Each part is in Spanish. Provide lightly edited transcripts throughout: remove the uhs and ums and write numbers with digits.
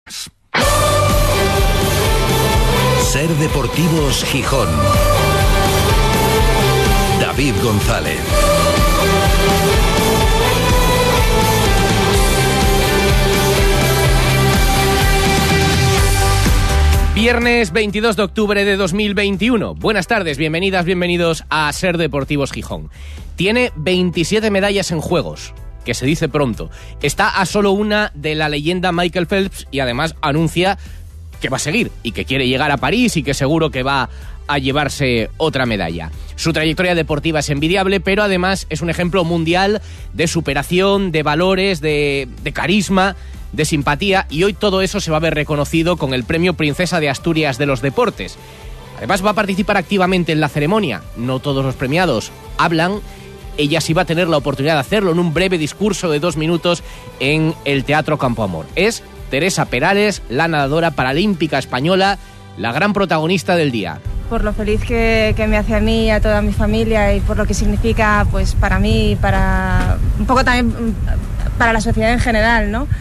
Ser Deportivos Gijón. David González. Viernes 22 de octubre de 2021. Buenas tardes, bienvenidas, bienvenidos a Ser Deportivos Gijón. Tiene 27 medallas en juegos, que se dice pronto. Está a solo una de la leyenda Michael Phelps y además anuncia que va a seguir y que quiere llegar a París y que seguro que va a llevarse otra medalla. Su trayectoria deportiva es envidiable, pero además es un ejemplo mundial de superación, de valores, de carisma, de simpatía, y hoy todo eso se va a ver reconocido con el premio Princesa de Asturias de los Deportes. Además va a participar activamente en la ceremonia. No todos los premiados hablan. Ella sí va a tener la oportunidad de hacerlo en un breve discurso de 2 minutos en el Teatro Campo Amor. Es Teresa Perales, la nadadora paralímpica española, la gran protagonista del día. Por lo feliz que me hace a mí y a toda mi familia, y por lo que significa pues para mí, para un poco también para la sociedad en general, ¿no?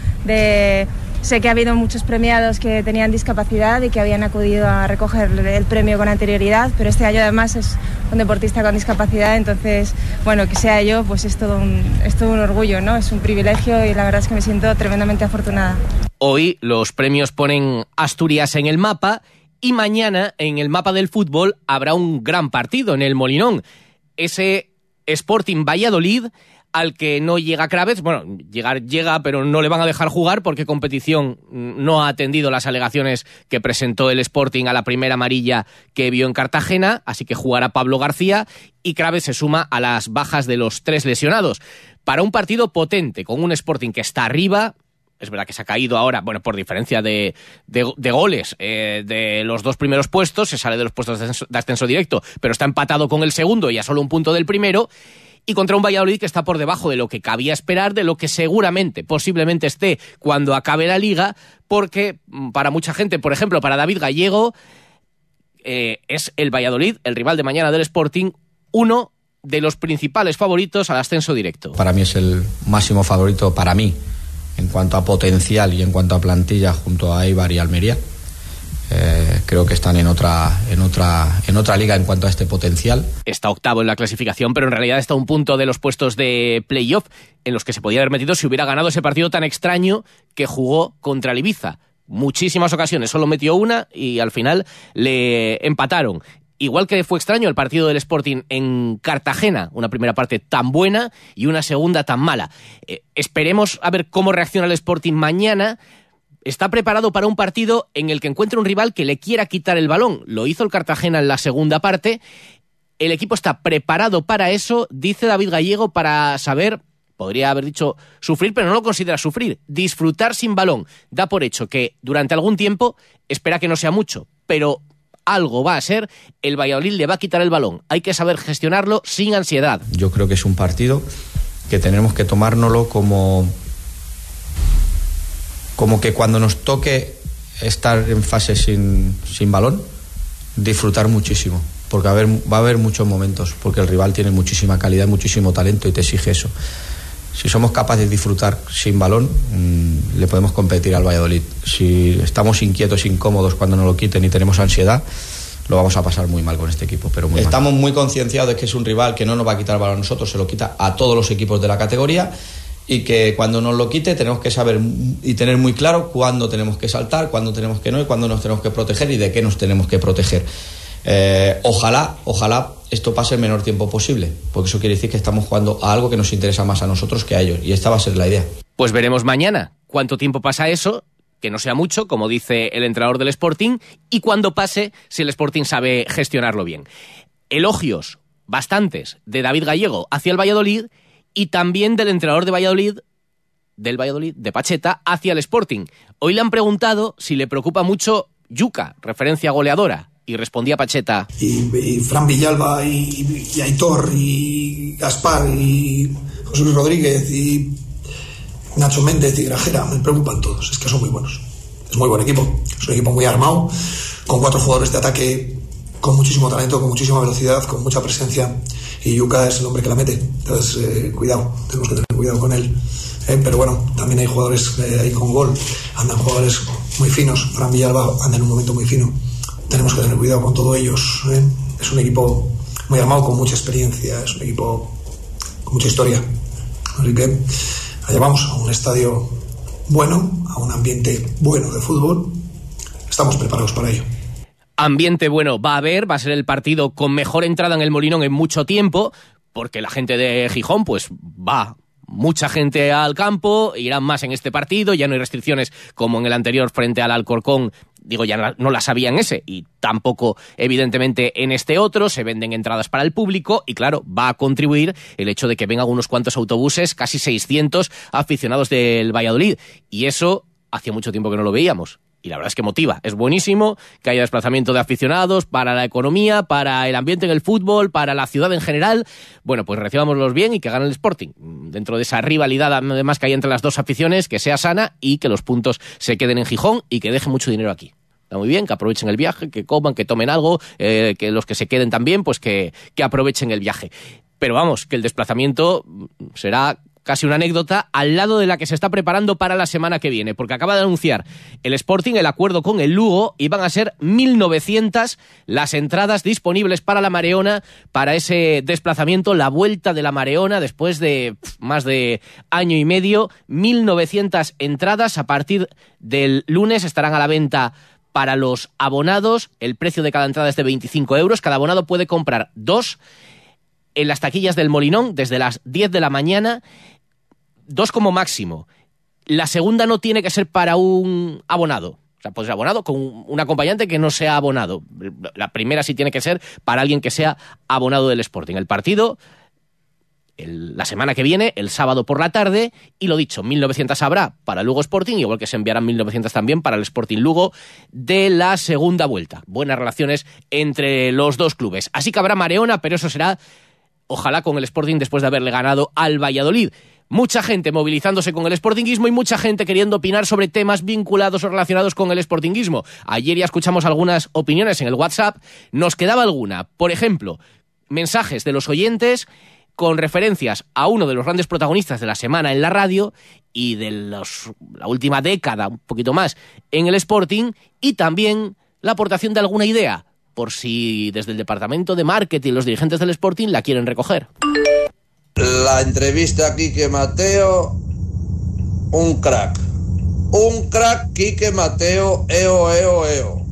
Sé que ha habido muchos premiados que tenían discapacidad y que habían acudido a recoger el premio con anterioridad, pero este año además es un deportista con discapacidad, entonces, bueno, que sea yo, pues es todo un orgullo, ¿no? Es un privilegio y la verdad es que me siento tremendamente afortunada. Hoy los premios ponen Asturias en el mapa y mañana en el mapa del fútbol habrá un gran partido en el Molinón. Ese Sporting Valladolid al que no llega Kravetz. Bueno, llegar llega, pero no le van a dejar jugar porque Competición no ha atendido las alegaciones que presentó el Sporting a la primera amarilla que vio en Cartagena, así que jugará Pablo García y Kravetz se suma a las bajas de los 3 lesionados. Para un partido potente, con un Sporting que está arriba. Es verdad que se ha caído ahora, bueno, por diferencia de goles de los 2 primeros puestos, se sale de los puestos de ascenso directo, pero está empatado con el segundo y a solo un punto del primero, y contra un Valladolid que está por debajo de lo que cabía esperar, de lo que seguramente, posiblemente esté cuando acabe la Liga, porque para mucha gente, por ejemplo, para David Gallego, es el Valladolid, el rival de mañana del Sporting, uno de los principales favoritos al ascenso directo. Para mí es el máximo favorito para mí, en cuanto a potencial y en cuanto a plantilla, junto a Eibar y Almería. Creo que están en otra liga en cuanto a este potencial. Está octavo en la clasificación, pero en realidad está a un punto de los puestos de playoff en los que se podía haber metido si hubiera ganado ese partido tan extraño que jugó contra el Ibiza. Muchísimas ocasiones, solo metió una y al final le empataron. Igual que fue extraño el partido del Sporting en Cartagena, una primera parte tan buena y una segunda tan mala. Esperemos a ver cómo reacciona el Sporting mañana. Está preparado para un partido en el que encuentre un rival que le quiera quitar el balón. Lo hizo el Cartagena en la segunda parte. El equipo está preparado para eso, dice David Gallego, para saber, podría haber dicho sufrir, pero no lo considera sufrir, disfrutar sin balón. Da por hecho que durante algún tiempo, espera que no sea mucho, pero algo va a ser, el Valladolid le va a quitar el balón. Hay que saber gestionarlo sin ansiedad. Yo creo que es un partido que tenemos que tomárnoslo como que cuando nos toque estar en fase sin balón, disfrutar muchísimo, porque va a haber muchos momentos, porque el rival tiene muchísima calidad, muchísimo talento y te exige eso. Si somos capaces de disfrutar sin balón, le podemos competir al Valladolid. Si estamos inquietos, incómodos cuando nos lo quiten y tenemos ansiedad, lo vamos a pasar muy mal con este equipo, pero muy Estamos muy concienciados de que es un rival que no nos va a quitar el balón a nosotros, se lo quita a todos los equipos de la categoría, y que cuando nos lo quite tenemos que saber y tener muy claro cuándo tenemos que saltar, cuándo tenemos que no y cuándo nos tenemos que proteger y de qué nos tenemos que proteger. Ojalá esto pase el menor tiempo posible, porque eso quiere decir que estamos jugando a algo que nos interesa más a nosotros que a ellos, y esta va a ser la idea. Pues veremos mañana cuánto tiempo pasa eso, que no sea mucho, como dice el entrenador del Sporting, y cuando pase, si el Sporting sabe gestionarlo bien. Elogios, bastantes, de David Gallego hacia el Valladolid, y también del entrenador de Valladolid, de Pacheta, hacia el Sporting. Hoy le han preguntado si le preocupa mucho Yuka, referencia goleadora, y respondía Pacheta. Y Fran Villalba, y Aitor, y Gaspar, y José Luis Rodríguez, y Nacho Méndez y Grajera, me preocupan todos, es que son muy buenos. Es muy buen equipo, es un equipo muy armado, con 4 jugadores de ataque con muchísimo talento, con muchísima velocidad, con mucha presencia, y Yuka es el hombre que la mete. Entonces, cuidado, tenemos que tener cuidado con él. Pero bueno, también hay jugadores ahí con gol, andan jugadores muy finos. Fran Villalba anda en un momento muy fino. Tenemos que tener cuidado con todos ellos. Es un equipo muy armado, con mucha experiencia, es un equipo con mucha historia. Así que allá vamos, a un estadio bueno, a un ambiente bueno de fútbol. Estamos preparados para ello. Ambiente bueno va a haber, va a ser el partido con mejor entrada en el Molinón en mucho tiempo, porque la gente de Gijón pues va mucha gente al campo, irán más en este partido, ya no hay restricciones como en el anterior frente al Alcorcón, digo, ya no las había en ese, y tampoco evidentemente en este otro, se venden entradas para el público, y claro, va a contribuir el hecho de que vengan unos cuantos autobuses, casi 600 aficionados del Valladolid, y eso hacía mucho tiempo que no lo veíamos. Y la verdad es que motiva, es buenísimo que haya desplazamiento de aficionados para la economía, para el ambiente en el fútbol, para la ciudad en general. Bueno, pues recibámoslos bien y que gane el Sporting. Dentro de esa rivalidad además que hay entre las dos aficiones, que sea sana y que los puntos se queden en Gijón y que deje mucho dinero aquí. Está muy bien, que aprovechen el viaje, que coman, que tomen algo, que los que se queden también, pues que aprovechen el viaje. Pero vamos, que el desplazamiento será casi una anécdota al lado de la que se está preparando para la semana que viene, porque acaba de anunciar el Sporting el acuerdo con el Lugo y van a ser 1.900 las entradas disponibles para la Mareona, para ese desplazamiento, la vuelta de la Mareona después de más de año y medio. 1.900 entradas a partir del lunes estarán a la venta para los abonados. El precio de cada entrada es de 25 euros. Cada abonado puede comprar 2 en las taquillas del Molinón desde las 10 de la mañana, 2 como máximo. La segunda no tiene que ser para un abonado. O sea, puede ser abonado con un acompañante que no sea abonado. La primera sí tiene que ser para alguien que sea abonado del Sporting. El partido, la semana que viene, el sábado por la tarde, y lo dicho, 1.900 habrá para Lugo Sporting, igual que se enviarán 1.900 también para el Sporting Lugo de la segunda vuelta. Buenas relaciones entre los dos clubes. Así que habrá Mareona, pero eso será, ojalá, con el Sporting después de haberle ganado al Valladolid. Mucha gente movilizándose con el sportinguismo y mucha gente queriendo opinar sobre temas vinculados o relacionados con el sportinguismo. Ayer ya escuchamos algunas opiniones en el WhatsApp, nos quedaba alguna. Por ejemplo, mensajes de los oyentes con referencias a uno de los grandes protagonistas de la semana en la radio y de la última década, un poquito más, en el Sporting, y también la aportación de alguna idea, por si desde el departamento de marketing los dirigentes del Sporting la quieren recoger. La entrevista a Quique Mateo, un crack. Un crack, Quique Mateo, eo.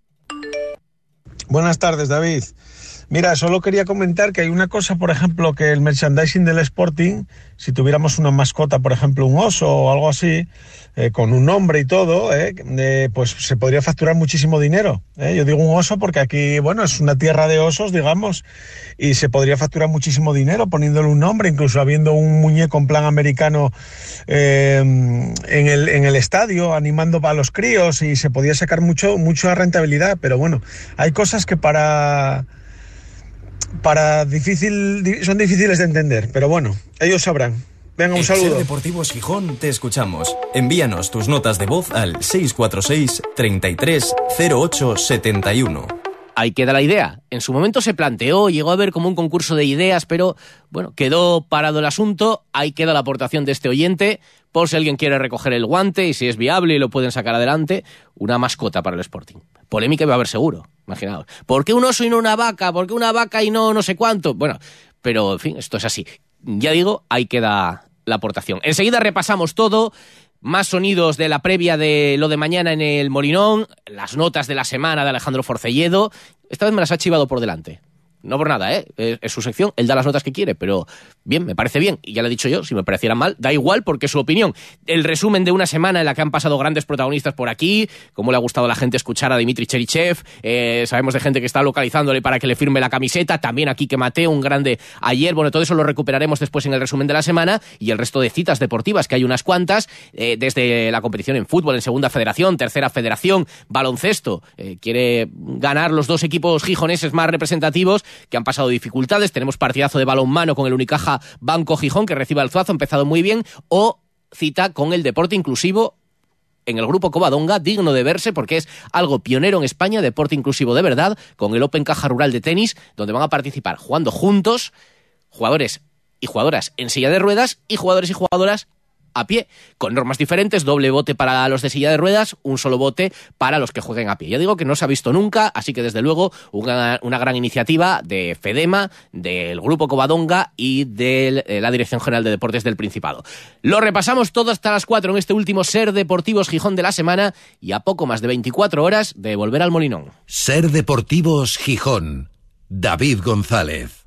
Buenas tardes, David. Mira, solo quería comentar que hay una cosa, por ejemplo, que el merchandising del Sporting, si tuviéramos una mascota, por ejemplo, un oso o algo así, con un nombre y todo, pues se podría facturar muchísimo dinero. Yo digo un oso porque aquí, bueno, es una tierra de osos, digamos, y se podría facturar muchísimo dinero poniéndole un nombre, incluso habiendo un muñeco en plan americano en el estadio, animando para los críos, y se podría sacar mucha rentabilidad. Pero bueno, hay cosas que son difíciles de entender, pero bueno, ellos sabrán. Venga, un saludo. En Deportivos Gijón te escuchamos. Envíanos tus notas de voz al 646 33 08 71. Ahí queda la idea. En su momento se planteó, llegó a haber como un concurso de ideas, pero bueno, quedó parado el asunto. Ahí queda la aportación de este oyente, por si alguien quiere recoger el guante y si es viable y lo pueden sacar adelante, una mascota para el Sporting. Polémica va a haber seguro, imaginaos. ¿Por qué un oso y no una vaca? ¿Por qué una vaca y no sé cuánto? Bueno, pero en fin, esto es así. Ya digo, ahí queda la aportación. Enseguida repasamos todo. Más sonidos de la previa de lo de mañana en el Molinón, las notas de la semana de Alejandro Forcelledo. Esta vez me las ha chivado por delante. No por nada, es su sección, él da las notas que quiere, pero bien, me parece bien. Y ya le he dicho yo, si me parecieran mal, da igual porque es su opinión. El resumen de una semana en la que han pasado grandes protagonistas por aquí, cómo le ha gustado a la gente escuchar a Dimitri Cherichev, sabemos de gente que está localizándole para que le firme la camiseta, también a Quique Mateo, un grande ayer. Bueno, todo eso lo recuperaremos después en el resumen de la semana y el resto de citas deportivas, que hay unas cuantas, desde la competición en fútbol, en Segunda Federación, Tercera Federación, baloncesto. Quiere ganar los dos equipos gijoneses más representativos que han pasado dificultades. Tenemos partidazo de balonmano con el Unicaja Banco Gijón, que recibe al Zuazo, ha empezado muy bien, o cita con el deporte inclusivo en el grupo Covadonga, digno de verse porque es algo pionero en España, deporte inclusivo de verdad, con el Open Caja Rural de tenis, donde van a participar jugando juntos jugadores y jugadoras en silla de ruedas y jugadores y jugadoras a pie, con normas diferentes, doble bote para los de silla de ruedas, un solo bote para los que jueguen a pie. Ya digo que no se ha visto nunca, así que desde luego una gran iniciativa de FEDEMA, del Grupo Covadonga y de la Dirección General de Deportes del Principado. Lo repasamos todo hasta las 4 en este último Ser Deportivos Gijón de la semana y a poco más de 24 horas de volver al Molinón. Ser Deportivos Gijón. David González.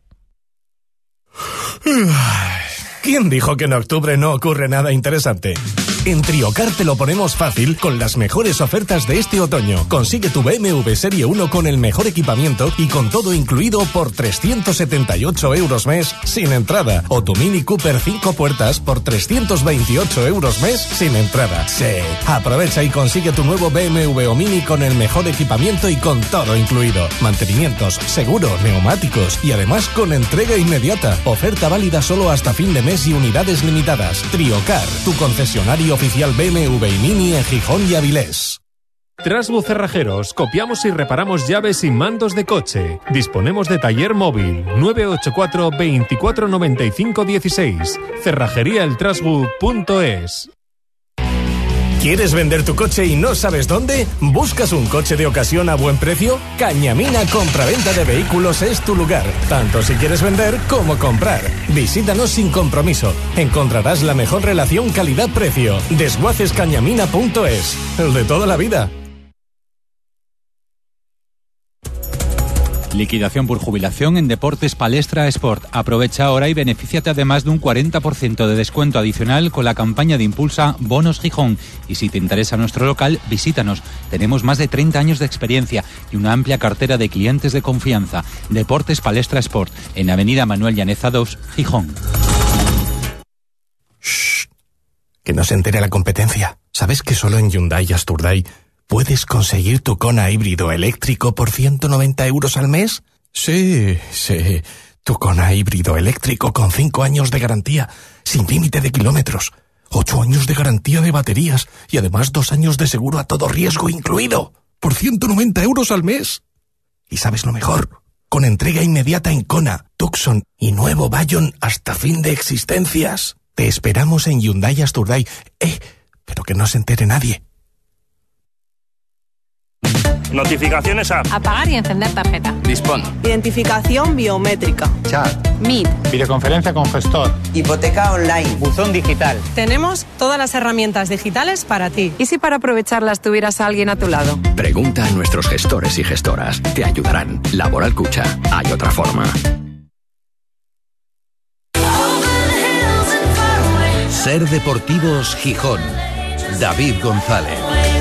¿Quién dijo que en octubre no ocurre nada interesante? En Triocar te lo ponemos fácil con las mejores ofertas de este otoño. Consigue tu BMW Serie 1 con el mejor equipamiento y con todo incluido por 378 euros mes sin entrada. O tu Mini Cooper 5 puertas por 328 euros mes sin entrada. Sí, aprovecha y consigue tu nuevo BMW o Mini con el mejor equipamiento y con todo incluido. Mantenimientos, seguro, neumáticos y además con entrega inmediata. Oferta válida solo hasta fin de mes y unidades limitadas. Triocar, tu concesionario oficial BMW y Mini en Gijón y Avilés. Trasbu Cerrajeros, copiamos y reparamos llaves y mandos de coche. Disponemos de taller móvil 984 24 95 16. cerrajeríaeltrasbu.es. ¿Quieres vender tu coche y no sabes dónde? ¿Buscas un coche de ocasión a buen precio? Cañamina Compraventa de Vehículos es tu lugar, tanto si quieres vender como comprar. Visítanos sin compromiso. Encontrarás la mejor relación calidad-precio. Desguacescañamina.es, el de toda la vida. Liquidación por jubilación en Deportes Palestra Sport. Aprovecha ahora y benefíciate además de un 40% de descuento adicional con la campaña de Impulsa Bonos Gijón. Y si te interesa nuestro local, visítanos. Tenemos más de 30 años de experiencia y una amplia cartera de clientes de confianza. Deportes Palestra Sport, en Avenida Manuel Llaneza 2, Gijón. Shh, que no se entere la competencia. ¿Sabes que solo en Hyundai y Asturday puedes conseguir tu Kona híbrido eléctrico por 190 euros al mes? Sí, tu Kona híbrido eléctrico con 5 años de garantía, sin límite de kilómetros, 8 años de garantía de baterías y además 2 años de seguro a todo riesgo incluido, por 190 euros al mes. ¿Y sabes lo mejor? Con entrega inmediata en Kona, Tucson y nuevo Bayon hasta fin de existencias. Te esperamos en Hyundai Asturday, pero que no se entere nadie. Notificaciones a apagar y encender tarjeta. Dispón. Identificación biométrica. Chat. Meet. Videoconferencia con gestor. Hipoteca online. Buzón digital. Tenemos todas las herramientas digitales para ti. ¿Y si para aprovecharlas tuvieras a alguien a tu lado? Pregunta a nuestros gestores y gestoras. Te ayudarán. Laboral Cucha. Hay otra forma. Ser Deportivos Gijón. David González.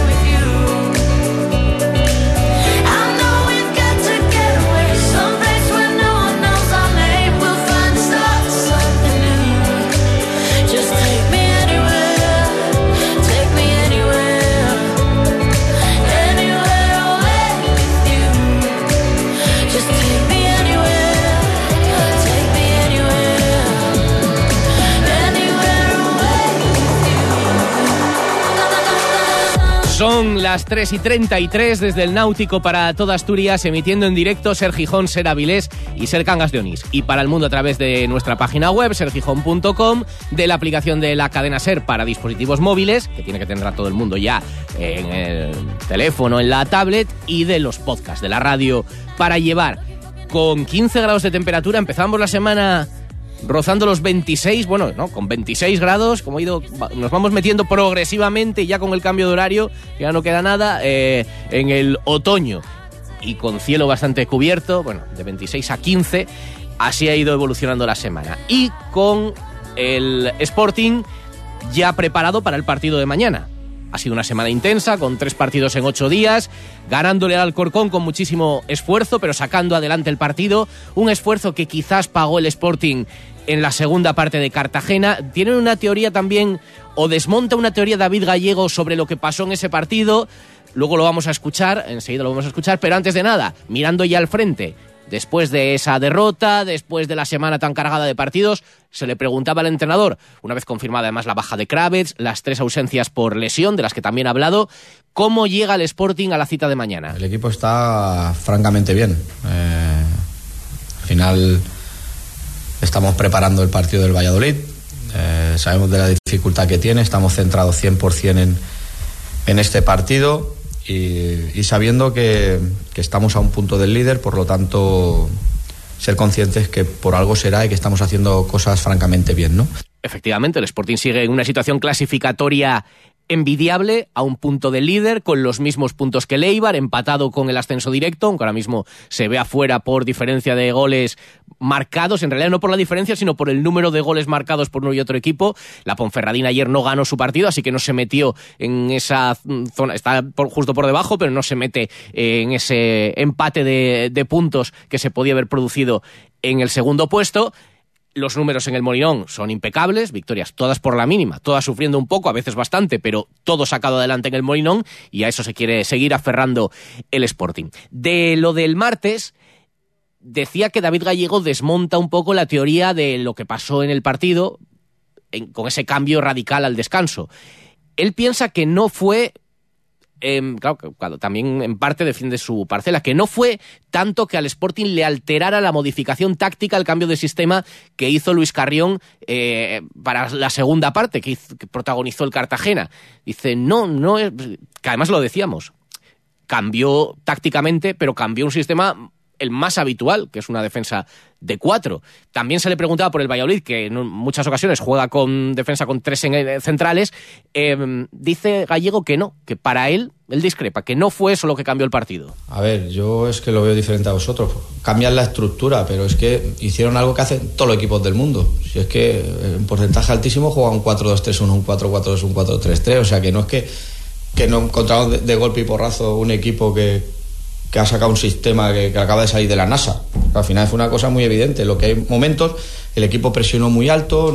Son las 3:33 desde el Náutico para toda Asturias, emitiendo en directo Ser Gijón, Ser Avilés y Ser Cangas de Onís. Y para el mundo a través de nuestra página web, sergijón.com, de la aplicación de la cadena Ser para dispositivos móviles, que tiene que tener a todo el mundo ya en el teléfono, en la tablet, y de los podcasts de la radio para llevar. Con 15 grados de temperatura empezamos la semana rozando los 26, bueno, no, con 26 grados, como nos vamos metiendo progresivamente, ya con el cambio de horario, ya no queda nada, en el otoño, y con cielo bastante cubierto, bueno, de 26 a 15, así ha ido evolucionando la semana. Y con el Sporting ya preparado para el partido de mañana. Ha sido una semana intensa, con 3 partidos en 8 días, ganándole al Alcorcón con muchísimo esfuerzo, pero sacando adelante el partido. Un esfuerzo que quizás pagó el Sporting en la segunda parte de Cartagena. Tiene una teoría también, o desmonta una teoría David Gallego sobre lo que pasó en ese partido. Luego lo vamos a escuchar, enseguida lo vamos a escuchar, pero antes de nada, mirando ya al frente, después de esa derrota, después de la semana tan cargada de partidos, se le preguntaba al entrenador, una vez confirmada además la baja de Kravets, las 3 ausencias por lesión, de las que también ha hablado, ¿cómo llega el Sporting a la cita de mañana? El equipo está francamente bien. Al final estamos preparando el partido del Valladolid. Sabemos de la dificultad que tiene, estamos centrados 100% en este partido y sabiendo que estamos a un punto del líder, por lo tanto ser conscientes que por algo será y que estamos haciendo cosas francamente bien, ¿no? Efectivamente, el Sporting sigue en una situación clasificatoria envidiable, a un punto del líder, con los mismos puntos que el Eibar, empatado con el ascenso directo, aunque ahora mismo se ve afuera por diferencia de goles marcados, en realidad no por la diferencia, sino por el número de goles marcados por uno y otro equipo. La Ponferradina ayer no ganó su partido, así que no se metió en esa zona, está justo por debajo, pero no se mete en ese empate de puntos que se podía haber producido en el segundo puesto. Los números en el Molinón son impecables, victorias todas por la mínima, todas sufriendo un poco, a veces bastante, pero todo sacado adelante en el Molinón, y a eso se quiere seguir aferrando el Sporting. De lo del martes, decía que David Gallego desmonta un poco la teoría de lo que pasó en el partido con ese cambio radical al descanso. Él piensa que no fue... claro, también en parte defiende su parcela, que no fue tanto que al Sporting le alterara la modificación táctica, el cambio de sistema que hizo Luis Carrión para la segunda parte, que protagonizó el Cartagena. Dice, no es, que además lo decíamos, cambió tácticamente, pero cambió un sistema el más habitual, que es una defensa de 4. También se le preguntaba por el Valladolid, que en muchas ocasiones juega con defensa con 3 centrales. Dice Gallego que no, que para él discrepa, que no fue eso lo que cambió el partido. A ver, yo es que lo veo diferente a vosotros. Cambian la estructura, pero es que hicieron algo que hacen todos los equipos del mundo. Si es que en porcentaje altísimo juega un 4-2-3-1, un 4-4-2, un 4-3-3. O sea, que no es que no encontramos de golpe y porrazo un equipo que ha sacado un sistema que acaba de salir de la NASA. Al final fue una cosa muy evidente. Lo que hay momentos, el equipo presionó muy alto,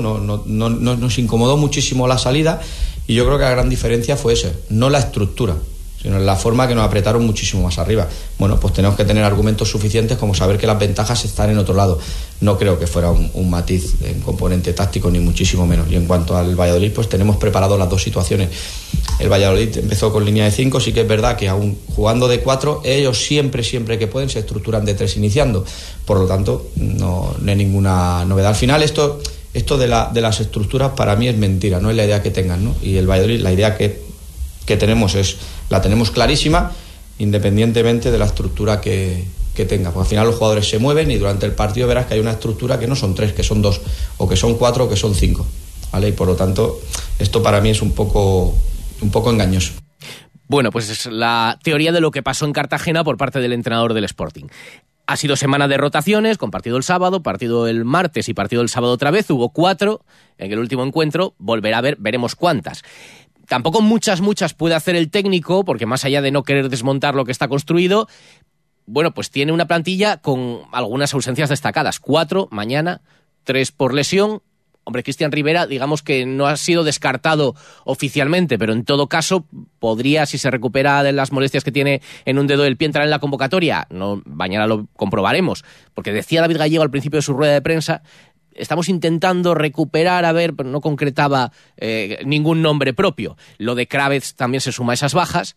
nos incomodó muchísimo la salida, y yo creo que la gran diferencia fue esa, no la estructura, sino la forma que nos apretaron muchísimo más arriba. Bueno, pues tenemos que tener argumentos suficientes como saber que las ventajas están en otro lado. No creo que fuera un matiz en componente táctico, ni muchísimo menos. Y en cuanto al Valladolid, pues tenemos preparado las dos situaciones. El Valladolid empezó con línea de 5, sí que es verdad que aún jugando de 4, ellos siempre que pueden se estructuran de 3 iniciando. Por lo tanto, no hay ninguna novedad. Al final esto de las estructuras para mí es mentira, no es la idea que tengan, ¿no? Y el Valladolid, la idea que tenemos la tenemos clarísima, independientemente de la estructura que tenga. Porque al final los jugadores se mueven y durante el partido verás que hay una estructura que no son 3, que son 2, o que son 4, o que son 5, ¿vale? Y por lo tanto, esto para mí es un poco engañoso. Bueno, pues es la teoría de lo que pasó en Cartagena por parte del entrenador del Sporting. Ha sido semana de rotaciones, con partido el sábado, partido el martes y partido el sábado otra vez. Hubo 4 en el último encuentro, volverá a ver, veremos cuántas. Tampoco muchas puede hacer el técnico, porque más allá de no querer desmontar lo que está construido, bueno, pues tiene una plantilla con algunas ausencias destacadas. 4 mañana, 3 por lesión. Hombre, Cristian Rivera, digamos que no ha sido descartado oficialmente, pero en todo caso podría, si se recupera de las molestias que tiene en un dedo del pie, entrar en la convocatoria. No, mañana lo comprobaremos, porque decía David Gallego al principio de su rueda de prensa, estamos intentando recuperar, pero no concretaba ningún nombre propio. Lo de Kravets también se suma a esas bajas,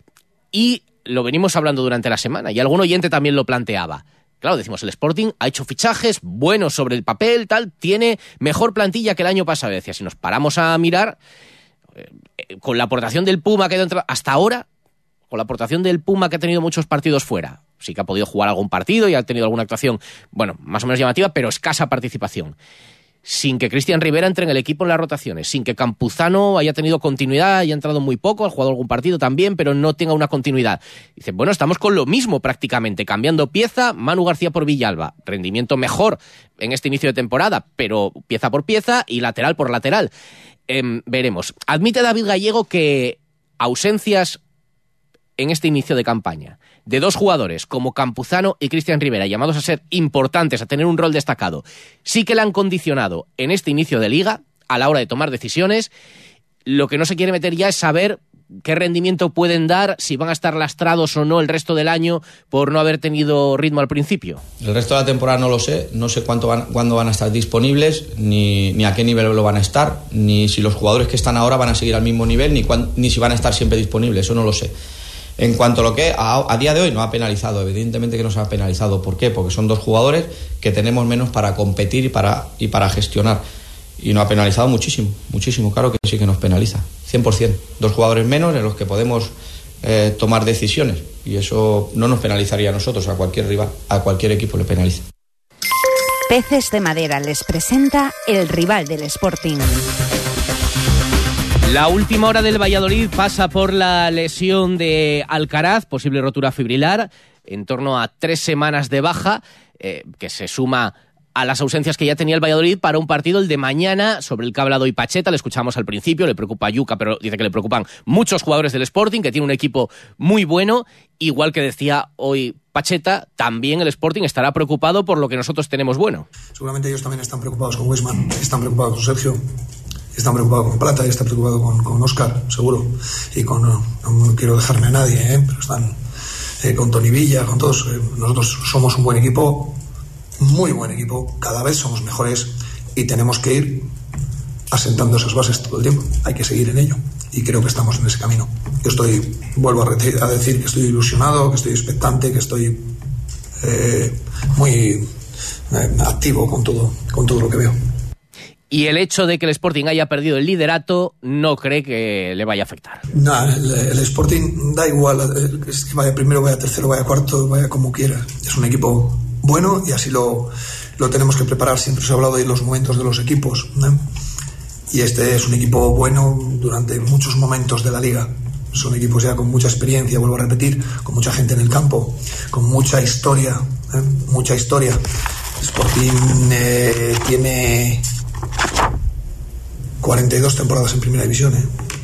y lo venimos hablando durante la semana, y algún oyente también lo planteaba. Claro, decimos, el Sporting ha hecho fichajes buenos sobre el papel, tiene mejor plantilla que el año pasado. Decía, si nos paramos a mirar, con la aportación del Puma que ha ido hasta ahora, con la aportación del Puma, que ha tenido muchos partidos fuera, sí que ha podido jugar algún partido y ha tenido alguna actuación, bueno, más o menos llamativa, pero escasa participación. Sin que Cristian Rivera entre en el equipo en las rotaciones, sin que Campuzano haya tenido continuidad, haya entrado muy poco, ha jugado algún partido también, pero no tenga una continuidad. Dice, bueno, estamos con lo mismo prácticamente, cambiando pieza, Manu García por Villalba, rendimiento mejor en este inicio de temporada, pero pieza por pieza y lateral por lateral. Veremos. Admite David Gallego que ausencias en este inicio de campaña de 2 jugadores como Campuzano y Cristian Rivera, llamados a ser importantes, a tener un rol destacado, sí que le han condicionado en este inicio de liga a la hora de tomar decisiones. Lo que no se quiere meter ya es saber qué rendimiento pueden dar, si van a estar lastrados o no el resto del año por no haber tenido ritmo al principio. El resto de la temporada no lo sé, no sé cuándo van a estar disponibles, ni a qué nivel lo van a estar, ni si los jugadores que están ahora van a seguir al mismo nivel, ni si van a estar siempre disponibles, eso no lo sé. En cuanto a lo que a día de hoy no ha penalizado, evidentemente que no se ha penalizado. ¿Por qué? Porque son 2 jugadores que tenemos menos para competir y para gestionar. Y nos ha penalizado muchísimo, claro que sí que nos penaliza, 100%. 2 jugadores menos en los que podemos tomar decisiones, y eso no nos penalizaría a nosotros, a cualquier rival, a cualquier equipo le penaliza. Peces de Madera les presenta el rival del Sporting. La última hora del Valladolid pasa por la lesión de Alcaraz, posible rotura fibrilar, en torno a 3 semanas de baja, que se suma a las ausencias que ya tenía el Valladolid para un partido, el de mañana, sobre el que ha hablado hoy Pacheta. Le escuchamos al principio, le preocupa a Yuca, pero dice que le preocupan muchos jugadores del Sporting, que tiene un equipo muy bueno. Igual que decía hoy Pacheta, también el Sporting estará preocupado por lo que nosotros tenemos bueno. Seguramente ellos también están preocupados con Weisman, están preocupados con Sergio, están preocupados con Plata y están preocupados con Óscar, seguro. Y no quiero dejarme a nadie, pero están con Toni Villa, con todos. Nosotros somos un buen equipo, muy buen equipo, cada vez somos mejores y tenemos que ir asentando esas bases todo el tiempo. Hay que seguir en ello y creo que estamos en ese camino. Yo vuelvo a decir que estoy ilusionado, que estoy expectante, que estoy muy activo con todo lo que veo. Y el hecho de que el Sporting haya perdido el liderato no cree que le vaya a afectar. No, el Sporting da igual, es que vaya primero, vaya tercero, vaya cuarto, vaya como quiera. Es un equipo bueno y así lo tenemos que preparar. Siempre se ha hablado de los momentos de los equipos, ¿no? Y este es un equipo bueno durante muchos momentos de la liga. Son equipos ya con mucha experiencia, vuelvo a repetir, con mucha gente en el campo, con mucha historia, mucha historia. El Sporting tiene 42 temporadas en primera división,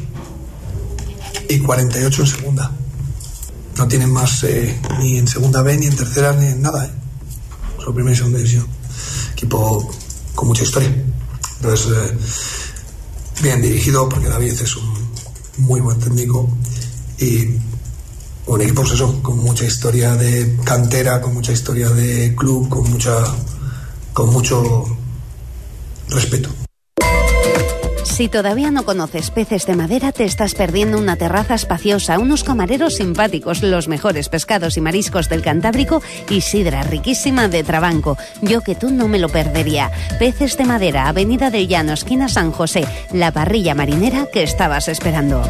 y 48 en segunda. No tienen más ni en segunda B, ni en tercera, ni en nada, Solo primera y segunda división. Equipo con mucha historia. Entonces, bien dirigido, porque David es un muy buen técnico, y un equipo, pues eso, con mucha historia de cantera, con mucha historia de club, con mucho respeto. Si todavía no conoces Peces de Madera, te estás perdiendo una terraza espaciosa, unos camareros simpáticos, los mejores pescados y mariscos del Cantábrico y sidra riquísima de Trabanco. Yo que tú no me lo perdería. Peces de Madera, Avenida del Llano, esquina San José, la parrilla marinera que estabas esperando.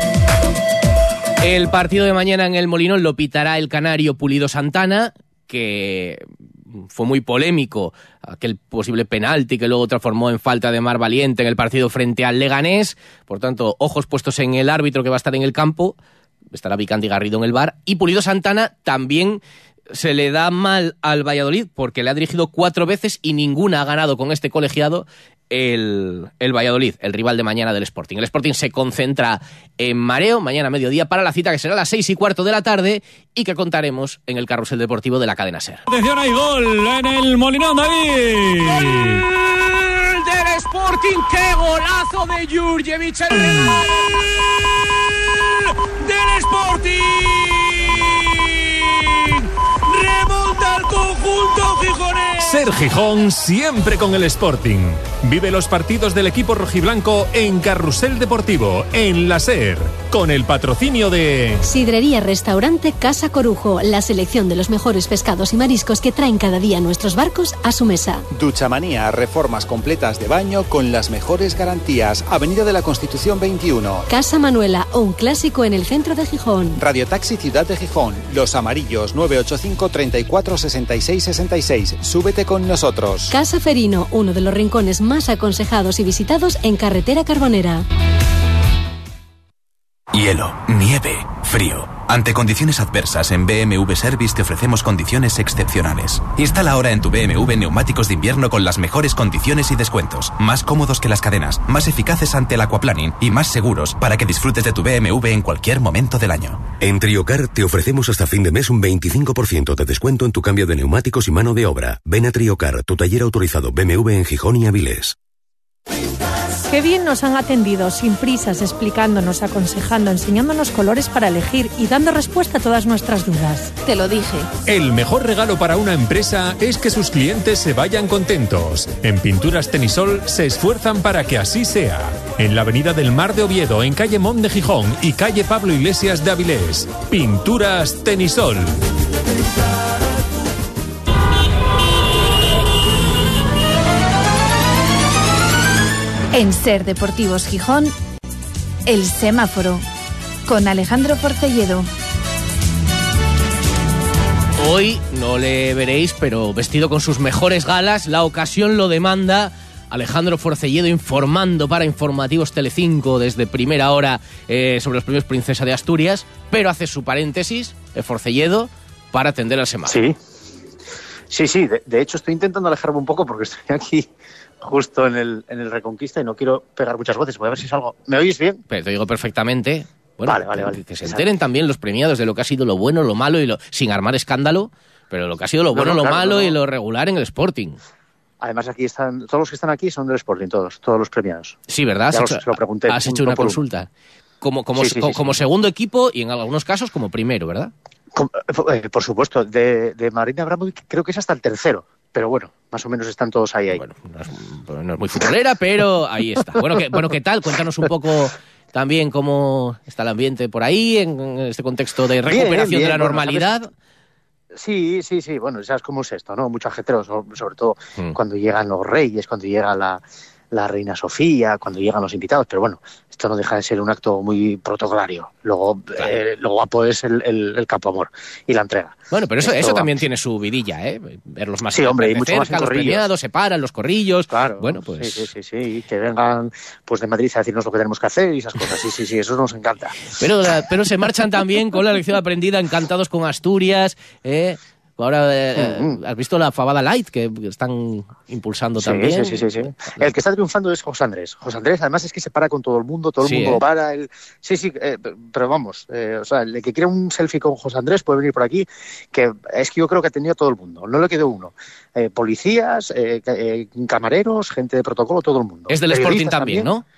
El partido de mañana en el Molinón lo pitará el canario Pulido Santana, que fue muy polémico aquel posible penalti que luego transformó en falta de Mar Valiente en el partido frente al Leganés. Por tanto, ojos puestos en el árbitro que va a estar en el campo. Estará Vicandi Garrido en el VAR. Y Pulido Santana también se le da mal al Valladolid porque le ha dirigido 4 veces y ninguna ha ganado con este colegiado el Valladolid, el rival de mañana del Sporting. El Sporting se concentra en Mareo mañana a mediodía para la cita que será a las 6:15 de la tarde y que contaremos en el carrusel deportivo de la cadena SER. Atención, hay gol en el Molinón, David. ¡Gol del Sporting! ¡Qué golazo de Jurjevic! ¡El gol del Sporting! ¡Remonta al conjunto gijonés! SER Gijón siempre con el Sporting. Vive los partidos del equipo rojiblanco en Carrusel Deportivo, en la SER, con el patrocinio de Sidrería Restaurante Casa Corujo, la selección de los mejores pescados y mariscos que traen cada día nuestros barcos a su mesa. Duchamanía, reformas completas de baño con las mejores garantías. Avenida de la Constitución 21. Casa Manuela, un clásico en el centro de Gijón. Radio Taxi Ciudad de Gijón. Los Amarillos, 985 34 66 66. Súbete con nosotros. Casa Ferino, uno de los rincones más aconsejados y visitados en Carretera Carbonera. Hielo, nieve, frío. Ante condiciones adversas, en BMW Service te ofrecemos condiciones excepcionales. Instala ahora en tu BMW neumáticos de invierno con las mejores condiciones y descuentos. Más cómodos que las cadenas, más eficaces ante el aquaplaning y más seguros para que disfrutes de tu BMW en cualquier momento del año. En Triocar te ofrecemos hasta fin de mes un 25% de descuento en tu cambio de neumáticos y mano de obra. Ven a Triocar, tu taller autorizado BMW en Gijón y Avilés. Qué bien nos han atendido, sin prisas, explicándonos, aconsejando, enseñándonos colores para elegir y dando respuesta a todas nuestras dudas. Te lo dije. El mejor regalo para una empresa es que sus clientes se vayan contentos. En Pinturas Tenisol se esfuerzan para que así sea. En la Avenida del Mar de Oviedo, en calle Mont de Gijón y calle Pablo Iglesias de Avilés. Pinturas Tenisol. En Ser Deportivos Gijón, El Semáforo, con Alejandro Forcelledo. Hoy no le veréis, pero vestido con sus mejores galas, la ocasión lo demanda. Alejandro Forcelledo informando para Informativos Telecinco desde primera hora sobre los premios Princesa de Asturias, pero hace su paréntesis, Forcelledo, para atender al semáforo. Sí, de hecho estoy intentando alejarme un poco porque estoy aquí justo en el Reconquista y no quiero pegar muchas voces. Voy a ver si salgo. ¿Me oyes bien? Pero te digo perfectamente. Bueno, vale. Que se enteren también los premiados de lo que ha sido lo bueno, lo malo y sin armar escándalo, pero lo que ha sido lo bueno, lo malo y lo regular en el Sporting. Además aquí están, todos los que están aquí son del Sporting, todos los premiados. Sí, ¿verdad? Se lo pregunté. Has hecho una consulta. Como segundo equipo y en algunos casos como primero, ¿verdad? Por supuesto, de Marina Abramovic creo que es hasta el tercero. Pero bueno, más o menos están todos ahí. Bueno, no es muy futbolera, pero ahí está. Bueno, ¿qué tal? Cuéntanos un poco también cómo está el ambiente por ahí, en este contexto de recuperación de la normalidad. Bueno, sí, bueno, sabes cómo es esto, ¿no? Mucho ajetreo, sobre todo cuando llegan los reyes, cuando llega la reina Sofía, cuando llegan los invitados, pero bueno, esto no deja de ser un acto muy protocolario. Luego, lo guapo es el campo amor y la entrega. Bueno, pero eso también tiene su vidilla, verlos más y mucho cerca, más en los premiados, se paran, los corrillos. Claro, bueno, pues... Sí, que vengan pues de Madrid a decirnos lo que tenemos que hacer y esas cosas. Sí, eso nos encanta. Pero se marchan también con la lección aprendida, encantados con Asturias, Ahora, ¿has visto la fabada light que estpero impulsando también? Sí. El que está triunfando es José Andrés. José Andrés, además, es que se para con todo el mundo lo para. Pero vamos, el que quiera un selfie con José Andrés puede venir por aquí, que es que yo creo que ha tenido todo el mundo. No le quedó uno. Policías, camareros, gente de protocolo, todo el mundo. Es del Sporting también, ¿no?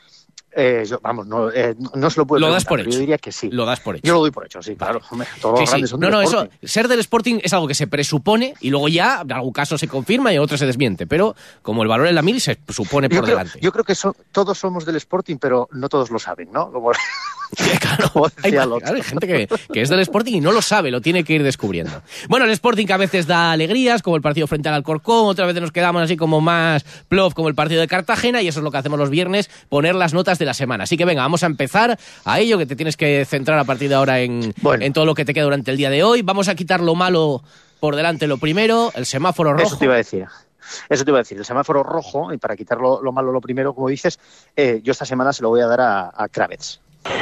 No se lo puedo. Lo das por hecho. Yo diría que sí. Lo das por hecho. Yo lo doy por hecho, sí, claro. Todos los grandes son del Sporting. Eso, ser del Sporting es algo que se presupone y luego ya, en algún caso se confirma y en otro se desmiente. Pero como el valor en la mil se supone por delante. Yo creo que todos somos del Sporting, pero no todos lo saben, ¿no? Claro, hay gente que es del Sporting y no lo sabe, lo tiene que ir descubriendo. Bueno, el Sporting que a veces da alegrías, como el partido frente al Alcorcón, otras veces nos quedamos así como más plof, como el partido de Cartagena, y eso es lo que hacemos los viernes, poner las notas de la semana. Así que venga, vamos a empezar a ello, que te tienes que centrar a partir de ahora en todo lo que te queda durante el día de hoy. Vamos a quitar lo malo por delante, lo primero, el semáforo rojo. Eso te iba a decir, el semáforo rojo, y para quitar lo malo lo primero, como dices, yo esta semana se lo voy a dar a Kravets.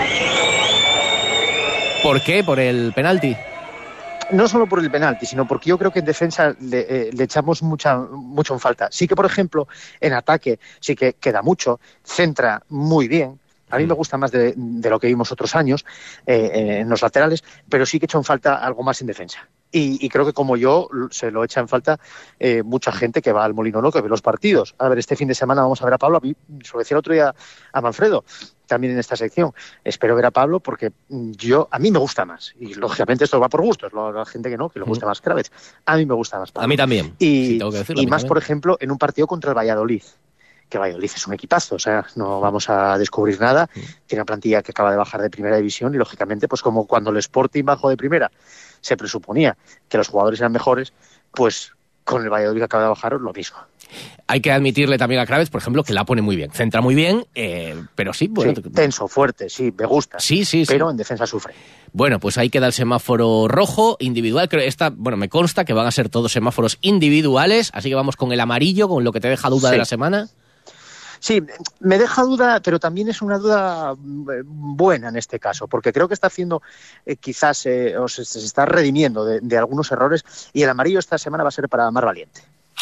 ¿Por qué? ¿Por el penalti? No solo por el penalti, sino porque yo creo que en defensa le echamos mucho en falta. Sí que, por ejemplo, en ataque sí que queda mucho, centra muy bien. A mí me gusta más de lo que vimos otros años en los laterales, pero sí que echo en falta algo más en defensa. Y creo que como yo se lo echa en falta mucha gente que va al Molinón, que ve los partidos. A ver, este fin de semana vamos a ver a Pablo, se lo decía el otro día a Manfredo, también en esta sección. Espero ver a Pablo porque a mí me gusta más. Y lógicamente esto va por gustos, la gente que le gusta más Kravets. A mí me gusta más Pablo. A mí también. Y más, por ejemplo, en un partido contra el Valladolid. Que Valladolid es un equipazo, o sea, no vamos a descubrir nada. Tiene una plantilla que acaba de bajar de primera división y, lógicamente, pues como cuando el Sporting bajó de primera se presuponía que los jugadores eran mejores, pues con el Valladolid que acaba de bajar lo mismo. Hay que admitirle también a Kravets, por ejemplo, que la pone muy bien. Centra muy bien, pero sí... Bueno, tenso, fuerte, sí, me gusta. Sí. Pero en defensa sufre. Bueno, pues ahí queda el semáforo rojo individual. Me consta que van a ser todos semáforos individuales, así que vamos con el amarillo, con lo que te deja duda de la semana. Sí, me deja duda, pero también es una duda buena en este caso, porque creo que está haciendo, quizás se está redimiendo de algunos errores, y el amarillo esta semana va a ser para Mar Valiente.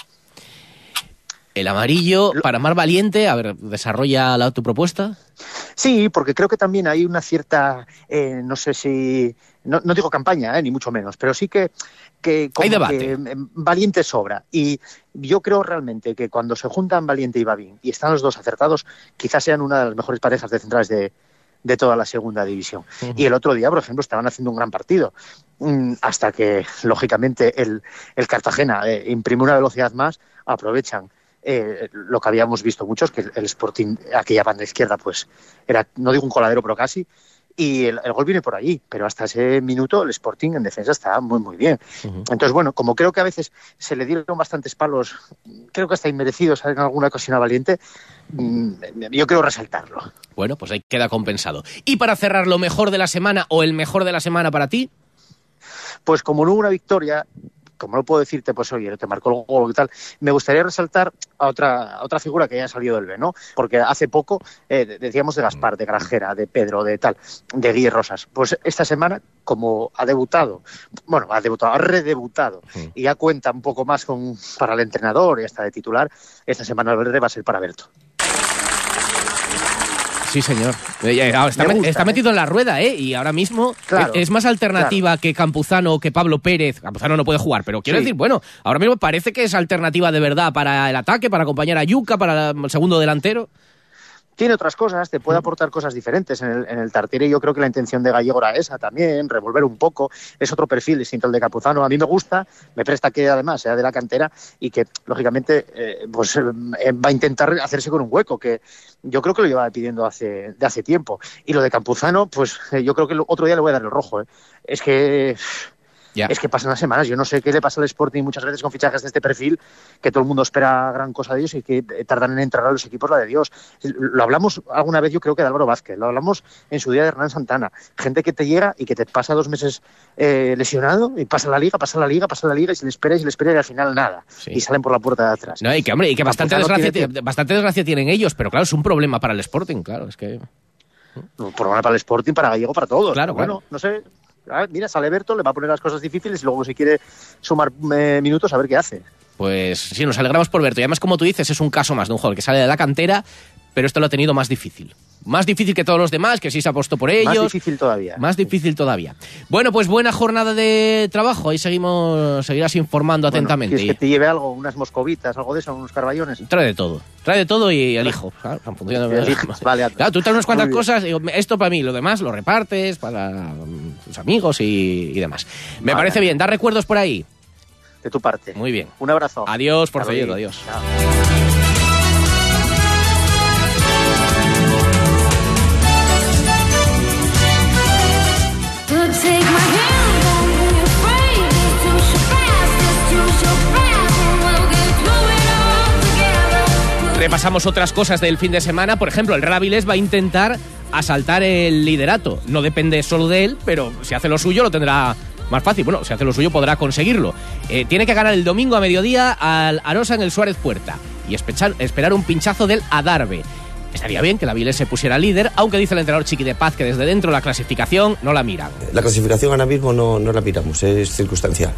El amarillo para Mar Valiente, a ver, ¿desarrolla tu propuesta? Sí, porque creo que también hay una cierta, no sé si, no digo campaña, ni mucho menos, pero sí que hay debate. Valiente sobra. Y yo creo realmente que cuando se juntan Valiente y Babín y están los dos acertados, quizás sean una de las mejores parejas de centrales de toda la segunda división. Uh-huh. Y el otro día, por ejemplo, estaban haciendo un gran partido, hasta que, lógicamente, el Cartagena imprime una velocidad más, aprovechan lo que habíamos visto muchos, que el Sporting, aquella banda izquierda, pues era, no digo un coladero, pero casi, y el gol viene por allí, pero hasta ese minuto el Sporting en defensa está muy, muy bien. Entonces, bueno, como creo que a veces se le dieron bastantes palos, creo que hasta inmerecidos en alguna ocasión a Valiente, yo quiero resaltarlo. Bueno, pues ahí queda compensado. Y para cerrar, lo mejor de la semana o el mejor de la semana para ti. Pues como no hubo una victoria, como no puedo decirte, pues oye, te marcó el gol y tal, me gustaría resaltar a otra figura que haya salido del B, ¿no? Porque hace poco decíamos de Gaspar, de Grajera, de Pedro, de tal, de Guille Rosas. Pues esta semana, como ha redebutado, y ya cuenta un poco más para el entrenador y hasta de titular, esta semana el verde va a ser para Berto. Sí, señor. Está metido en la rueda, y ahora mismo es más alternativa que Campuzano o que Pablo Pérez. Campuzano no puede jugar, pero quiero decir, bueno, ahora mismo parece que es alternativa de verdad para el ataque, para acompañar a Yuca, para el segundo delantero. Tiene otras cosas, te puede aportar cosas diferentes en el Tartiere. Yo creo que la intención de Gallego era esa también, revolver un poco. Es otro perfil distinto al de Campuzano. A mí me gusta, me presta que además sea de la cantera y que, lógicamente, va a intentar hacerse con un hueco, que yo creo que lo llevaba pidiendo de hace tiempo. Y lo de Campuzano, pues yo creo que otro día le voy a dar el rojo. Es que pasan las semanas, yo no sé qué le pasa al Sporting muchas veces con fichajes de este perfil, que todo el mundo espera gran cosa de ellos y que tardan en entrar a los equipos, la de Dios. Lo hablamos alguna vez, yo creo que de Álvaro Vázquez, lo hablamos en su día de Hernán Santana, gente que te llega y que te pasa 2 meses lesionado y pasa la liga y se le espera y al final nada, y salen por la puerta de atrás. No, y que bastante desgracia tienen ellos, pero claro, es un problema para el Sporting, claro, es que... Un problema para el Sporting, para Gallego, para todos. Claro, bueno, no sé... Mira, sale Berto, le va a poner las cosas difíciles y luego si quiere sumar minutos a ver qué hace. Pues sí, nos alegramos por Berto. Y además, como tú dices, es un caso más de un jugador que sale de la cantera, pero esto lo ha tenido más difícil. Más difícil que todos los demás, que sí se apostó por ellos. Más difícil todavía. Bueno, pues buena jornada de trabajo. Ahí seguirás informando atentamente. ¿Quieres que te lleve algo? Unas moscovitas, algo de eso, unos carballones. Trae de todo y elijo. Claro, vale, claro, tú traes unas cuantas cosas, digo, esto para mí, lo demás lo repartes para tus amigos y demás. Me parece bien. ¿Da recuerdos por ahí? De tu parte. Muy bien. Un abrazo. Adiós, por favor. Adiós. Chao. Repasamos otras cosas del fin de semana. Por ejemplo, el Real Avilés va a intentar asaltar el liderato. No depende solo de él, pero si hace lo suyo lo tendrá más fácil. Bueno, si hace lo suyo podrá conseguirlo. Tiene que ganar el domingo a mediodía al Arosa en el Suárez Puerta y esperar un pinchazo del Adarve. Estaría bien que el Avilés se pusiera líder, aunque dice el entrenador Chiqui de Paz que desde dentro la clasificación no la miran. La clasificación ahora mismo no la miramos, es circunstancial.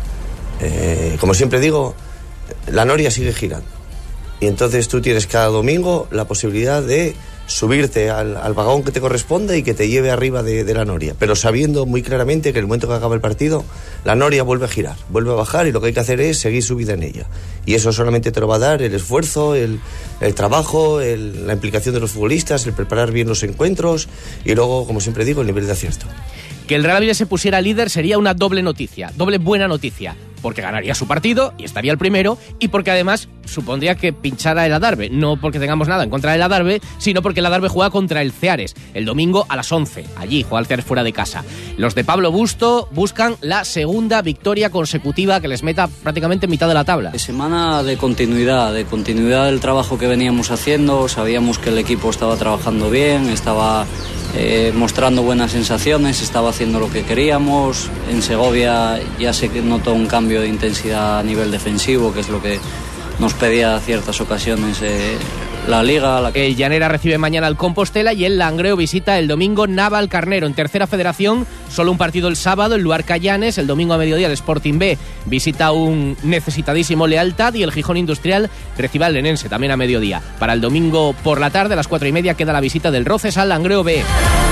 Como siempre digo, la noria sigue girando. Y entonces tú tienes cada domingo la posibilidad de subirte al vagón que te corresponde y que te lleve arriba de la noria, pero sabiendo muy claramente que en el momento que acaba el partido la noria vuelve a girar, vuelve a bajar y lo que hay que hacer es seguir subida en ella. Y eso solamente te lo va a dar el esfuerzo, el trabajo, la implicación de los futbolistas, el preparar bien los encuentros y luego, como siempre digo, el nivel de acierto. Que el Real Avilés se pusiera líder sería una doble buena noticia, porque ganaría su partido y estaría el primero, y porque además supondría que pinchara el Adarve, no porque tengamos nada en contra del Adarve, sino porque el Adarve juega contra el Ceares el domingo a las 11, allí juega el Ceares fuera de casa. Los de Pablo Busto buscan la segunda victoria consecutiva que les meta prácticamente en mitad de la tabla. Semana de continuidad del trabajo que veníamos haciendo, sabíamos que el equipo estaba trabajando bien, estaba mostrando buenas sensaciones, estaba haciendo lo que queríamos. En Segovia ya se notó un cambio de intensidad a nivel defensivo, que es lo que nos pedía a ciertas ocasiones la Liga. El Llanera recibe mañana al Compostela y el Langreo visita el domingo Naval Carnero. En tercera federación, solo un partido el sábado, el Luarca Llanes. El domingo a mediodía el Sporting B visita un necesitadísimo Lealtad y el Gijón Industrial recibe al Lenense también a mediodía. Para el domingo por la tarde a las 4:30 queda la visita del Roces al Langreo B.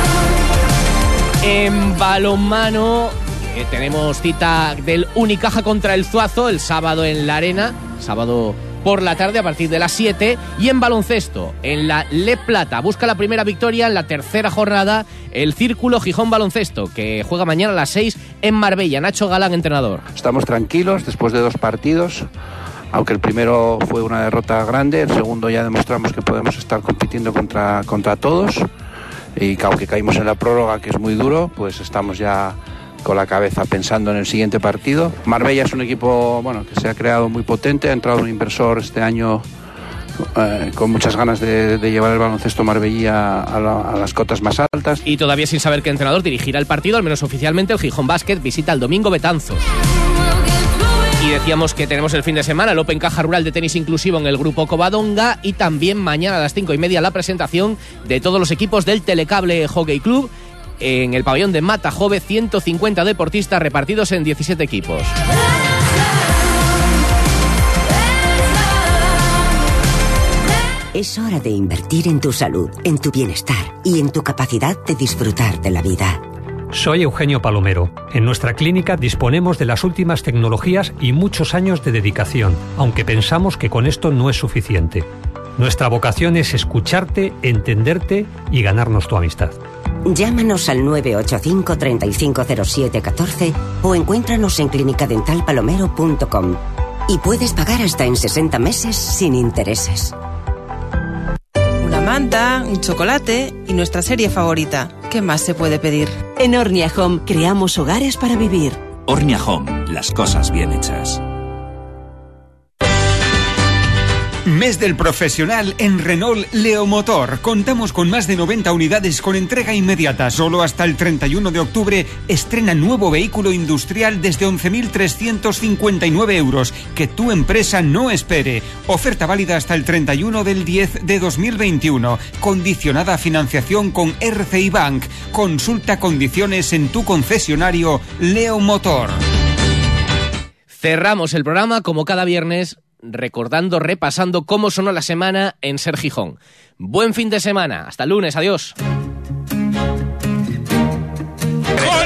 En balonmano tenemos cita del Unicaja contra el Zuazo el sábado en la Arena, sábado por la tarde a partir de las 7, y en baloncesto, en la Le Plata, busca la primera victoria en la tercera jornada el Círculo Gijón Baloncesto, que juega mañana a las 6 en Marbella. Nacho Galán, entrenador. Estamos tranquilos después de 2 partidos, aunque el primero fue una derrota grande, el segundo ya demostramos que podemos estar compitiendo contra todos. y aunque caímos en la prórroga, que es muy duro, pues estamos ya con la cabeza pensando en el siguiente partido. Marbella es un equipo que se ha creado muy potente, ha entrado un inversor este año con muchas ganas de llevar el baloncesto marbellía a las cotas más altas. Y todavía sin saber qué entrenador dirigirá el partido, al menos oficialmente, el Gijón Basket visita el domingo Betanzos. Y decíamos que tenemos el fin de semana el Open Caja Rural de tenis inclusivo en el grupo Covadonga, y también mañana a las 5:30 la presentación de todos los equipos del Telecable Hockey Club en el pabellón de Mata Jove, 150 deportistas repartidos en 17 equipos. Es hora de invertir en tu salud, en tu bienestar y en tu capacidad de disfrutar de la vida. Soy Eugenio Palomero. En nuestra clínica disponemos de las últimas tecnologías y muchos años de dedicación, aunque pensamos que con esto no es suficiente. Nuestra vocación es escucharte, entenderte y ganarnos tu amistad. Llámanos al 985 3507 14 o encuéntranos en clinicadentalpalomero.com y puedes pagar hasta en 60 meses sin intereses. Una manta, un chocolate y nuestra serie favorita. ¿Qué más se puede pedir? En Ornia Home creamos hogares para vivir. Ornia Home, las cosas bien hechas. Mes del profesional en Renault Leomotor. Contamos con más de 90 unidades con entrega inmediata. Solo hasta el 31 de octubre estrena nuevo vehículo industrial desde 11.359 euros. Que tu empresa no espere. Oferta válida hasta el 31 del 10 de 2021. Condicionada a financiación con RCI Bank. Consulta condiciones en tu concesionario Leomotor. Cerramos el programa como cada viernes, repasando cómo sonó la semana en Ser Gijón. Buen fin de semana, hasta el lunes, adiós. ¡Gol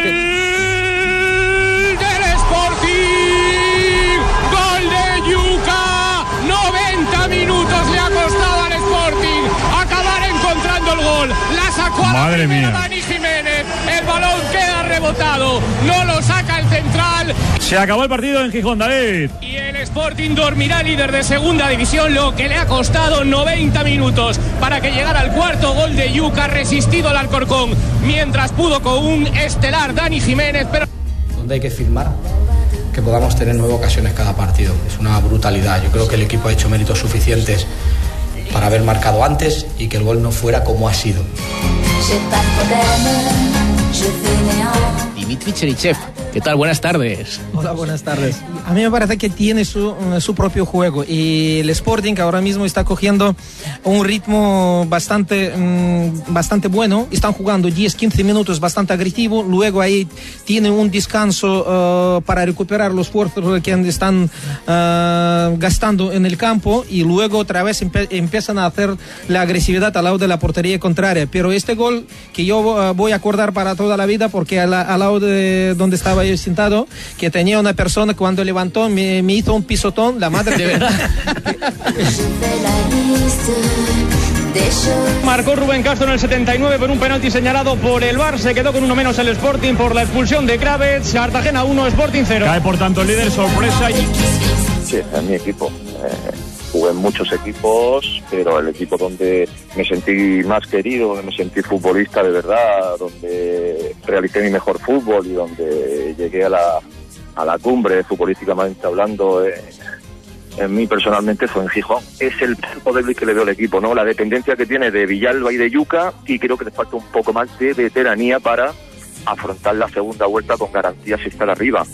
del Sporting! ¡Gol de Yuca! 90 minutos le ha costado al Sporting acabar encontrando el gol. La sacó a Madre mía. Dani Jiménez. El balón queda rebotado. No lo saca el central. Se acabó el partido en Gijón, David. Y el Sporting dormirá líder de segunda división, lo que le ha costado 90 minutos para que llegara al cuarto gol de Yuca, resistido al Alcorcón, mientras pudo con un estelar Dani Jiménez, pero... Donde hay que firmar que podamos tener 9 ocasiones cada partido. Es una brutalidad. Yo creo que el equipo ha hecho méritos suficientes para haber marcado antes y que el gol no fuera como ha sido. Dimitri Cherichev, ¿qué tal? Buenas tardes. Hola, buenas tardes. A mí me parece que tiene su propio juego y el Sporting ahora mismo está cogiendo un ritmo bastante bueno. Están jugando 10-15 minutos bastante agresivo, luego ahí tienen un descanso para recuperar los esfuerzos que están gastando en el campo y luego otra vez empiezan a hacer la agresividad al lado de la portería contraria. Pero este gol que yo voy a acordar para toda la vida, porque al lado de donde estaba yo sentado, que tenía una persona cuando levantó me hizo un pisotón, la madre de verdad. Marcó Rubén Castro en el 79 por un penalti señalado por el VAR. Se quedó con uno menos el Sporting por la expulsión de Kravets. Cartagena 1, Sporting 0. Cae por tanto el líder, sorpresa. Sí, es mi equipo. Jugué en muchos equipos, pero el equipo donde me sentí más querido, donde me sentí futbolista de verdad, donde realicé mi mejor fútbol y donde llegué a la cumbre futbolísticamente hablando, en mí personalmente fue en Gijón. Es el punto débil que le veo al equipo, ¿no? La dependencia que tiene de Villalba y de Yuca, y creo que le falta un poco más de veteranía para afrontar la segunda vuelta con garantías y estar arriba.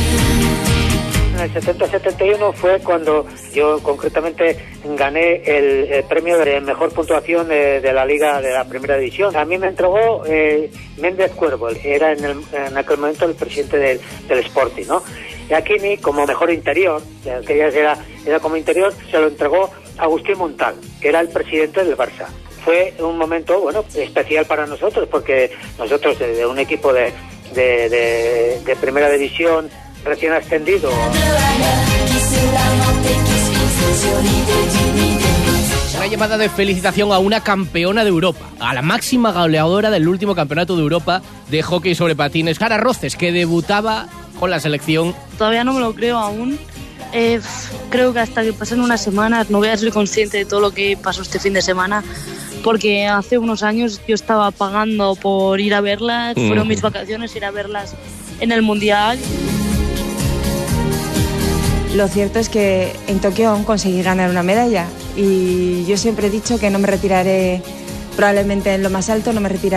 En el 70-71 fue cuando yo concretamente gané el premio de mejor puntuación de la Liga de la Primera División. A mí me entregó Méndez Cuervo, era en aquel momento el presidente del Sporting, ¿no? Y Aquini, como mejor interior, que ya era como interior, se lo entregó Agustín Montal, que era el presidente del Barça. Fue un momento, bueno, especial para nosotros, porque nosotros de un equipo de Primera División recién ascendido. Una llamada de felicitación a una campeona de Europa, a la máxima goleadora del último campeonato de Europa de hockey sobre patines, Jara Roces, que debutaba con la selección. Todavía no me lo creo aún. Creo que hasta que pasen unas semanas no voy a ser consciente de todo lo que pasó este fin de semana, porque hace unos años yo estaba pagando por ir a verlas, fueron mis vacaciones ir a verlas en el Mundial. Lo cierto es que en Tokio aún conseguí ganar una medalla y yo siempre he dicho que no me retiraré probablemente en lo más alto, no me retiraré